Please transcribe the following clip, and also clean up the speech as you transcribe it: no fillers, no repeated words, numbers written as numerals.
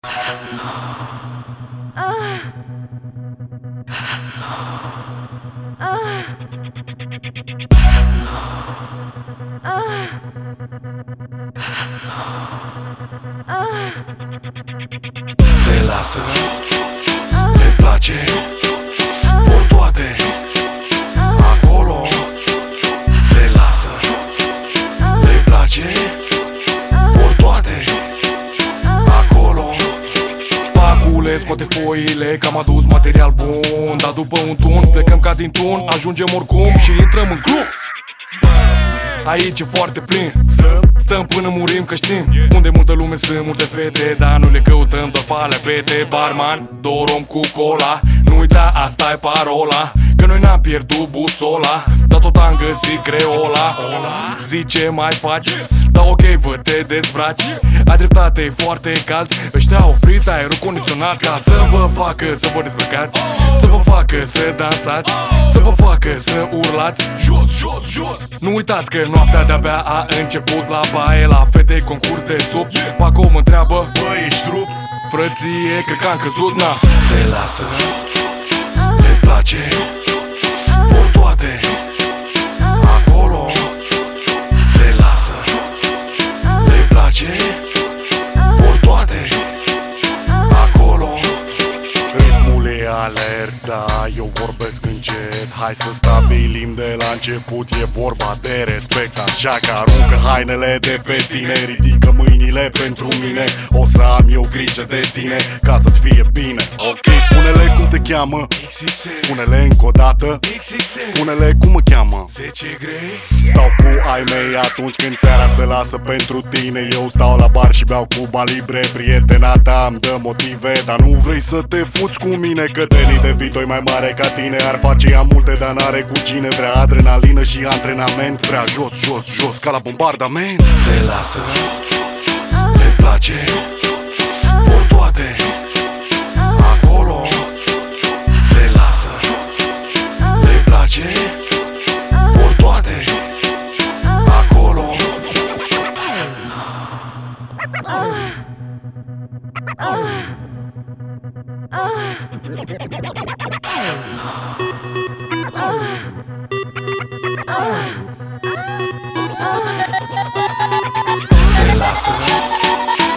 Se lasă, le place, vor toate acolo. Se lasă, le place, vor toate acolo. Pacule, scoate foile, că am adus material bun. Dar după un tun, plecăm ca din tun. Ajungem oricum și intrăm în club. Aici e foarte plin. Stăm până murim, că știm unde multă lume sunt multe fete, dar nu le căutăm doar pe alea pete. Barman, două rom cu cola, nu uita, asta e parola, că noi n-am pierdut busola, dar tot am găsit creola. Zi ce mai faci, da ok, vă te dezbraci. Ai dreptate, e foarte cald. Ăștia au oprit aerul condiționat ca să vă facă să vă dezbrăcați, să vă facă să dansați, să vă facă să urlați. Jos, jos, jos. Nu uitați că noaptea de-abia a început. La baie, la fete, concurs de sub. Paco mă întreabă, băi, ești trup? Frăție, cred că am căzut, na. Se lasă, le place, vor toate acolo. Se lasă, le place, vor toate acolo. Ritmul e alerta, eu vorbesc încet. Hai să stabilim de la început, e vorba de respect. Așa că aruncă hainele de pe tine, ridică mâinile pentru mine. O să am eu grijă de tine, ca să-ți fie bine. Ok, spune-le cum te cheamă, spune-le încă o dată, spune-le cum mă cheamă. 10 grei. Stau cu ai mei atunci când seara se lasă pentru tine. Eu stau la bar și beau Cuba Libre. Prietena ta îmi dă motive, dar nu vrei să te fuți cu mine, că tenii de vitoi mai mare ca tine. Ar face ea multe, dar n-are cu cine. Vrea adrenalină și antrenament, vrea jos, jos, jos, ca la bombardament. Se lasă, le place, vor toate acolo. Se lasă, le place, vor toate acolo. Se lasă,